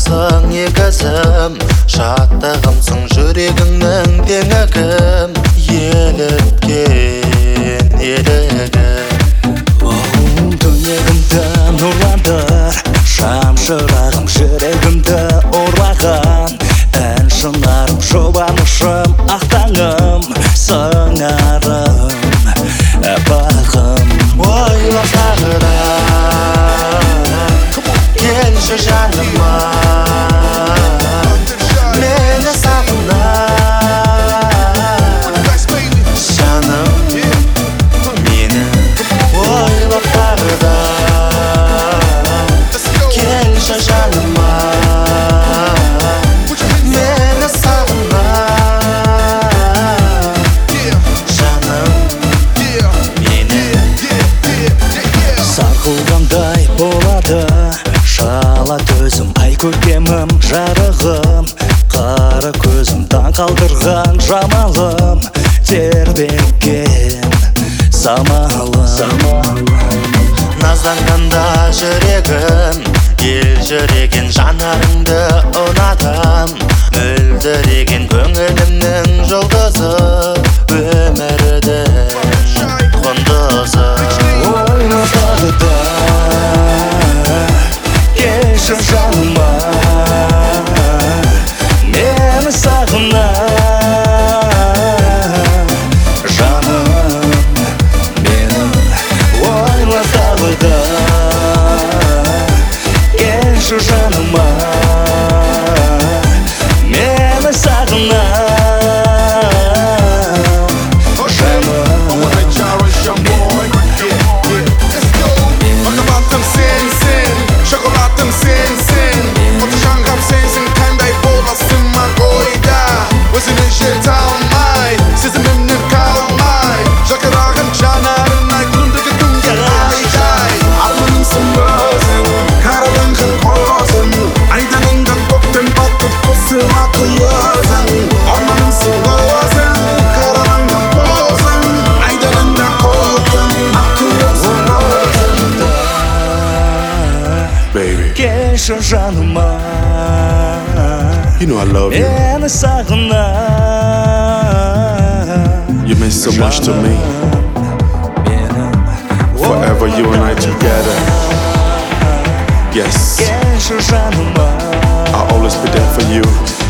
Жарықсың егізім, шаттығымсың жүрегіңнің теңігім, еліткен елігім. Түнегімді нұрландыр, шам шырағым жүрегімді ұрлаған. Ән шынарым, жұбанышым, ақтаңым, сыңарым, апағым. Ойлап тағыда келші жаныма, мені сағына жаным, мені ойлап тағыда келші жаныма, мені сағына жаным, мені. Сарқылғандай болады шала төзім, ай көркемім, жарығым, қара көзім, таң қалдырған жамалым, тербеткен самалым. Назданғанда жүрегім, ел жүреген жанарыңды ұнатам, мөлдіреген көңілімнің жұлдызы, өмірдің құндызы. Ойлап тағыда келші жаныма, мені сағына жаным, менің. Ойлап тағыда келші жаныма, мені сағына Şokoladım sensin, oturacağım sensin, kanday bolasın margoyda. Özünü şerite almay, sezimimden kalmay, jakırağın canarına gündeki gündür ayday. Alınımsın gözün, karalığın kozun, aydanından koptun batıp kusur atıyorsun. Ormanımsın gözün, karalığın kozun, aydanından koptun atıyorsun. Baby, келші жаныма, you know I love you. мені сағына. You mean so much to me. Forever you and I together. Yes, келші жаныма, I'll always be there for you.